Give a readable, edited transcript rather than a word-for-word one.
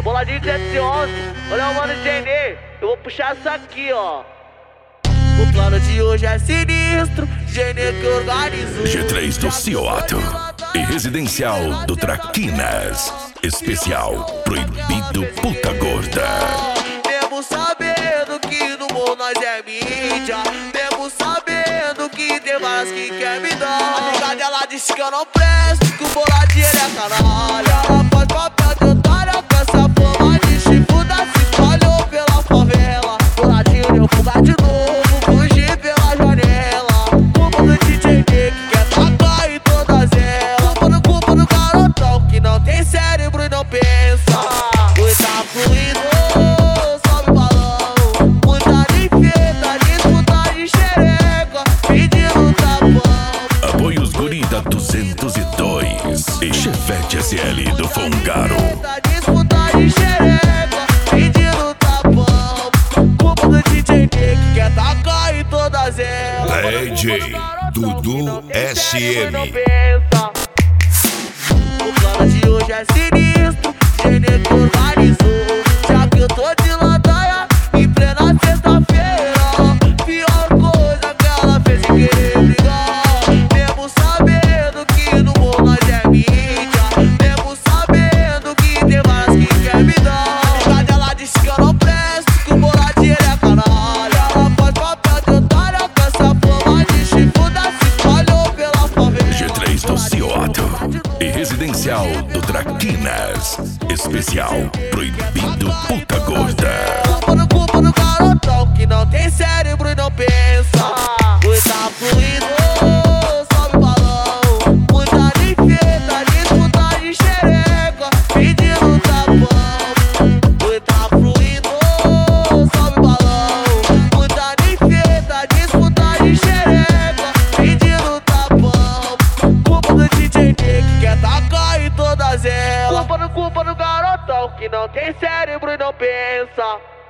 boladinha de 711. Olha o mano Genê, eu vou puxar essa aqui, ó. O plano de hoje é sinistro, Genê que organizou. G3 do Cioto e Residencial do Traquinas. Especial Proibido Puta Gorda. Mesmo sabendo que no mundo nós é mídia, mesmo sabendo que tem várias que quer me dar. A amiga dela disse que eu não presto, que o boladinho ele é canalha. Ela faz papel de otária com essa fama de chifruda, se espalhou pela favela. Boladinho deu fuga de novo, fugi pela janela. Culpa do DJ que quer tacar em todas elas. Culpa do garotão que não tem cérebro e não pensa. Oi, tá fluindo, sobe o balão. Muita limpeza, disputa de xereca, pedindo tapão. Apoia os guri da 202 e Chevette SL do Fongaro. Disputa de xereca, pedindo tapão. Culpa do DJ que quer tacar em todas elas. DJ Dudu SM. O plano de hoje é sinistro, Genê que organizou. Já que eu tô de ladaia em plena sexta-feira. Pior coisa que ela fez sem querer brigar. Mesmo sabendo que no mundo nós é mídia, mesmo sabendo que tem várias que quer me dar. A amiga dela disse que eu não presto, que o boladinho ele é canalha. Ela faz papel de otária com essa fama de chifruda, se espalhou pela favela. G3 do Cioto e Residencial do Traquinas. Especial Proibido Puta Gorda. Culpa do garotão que não tem cérebro e não pensa. Oi, tá fluindo, sobe o balão. Muita limpeza, disputa de xereca, pedindo tapão. Oi, tá fluindo, sobe o balão. Muita limpeza, disputa de xereca, pedindo tapão. Culpa do DJ que quer tacar em todas elas. Culpa do garotão que não tem cérebro e não pensa.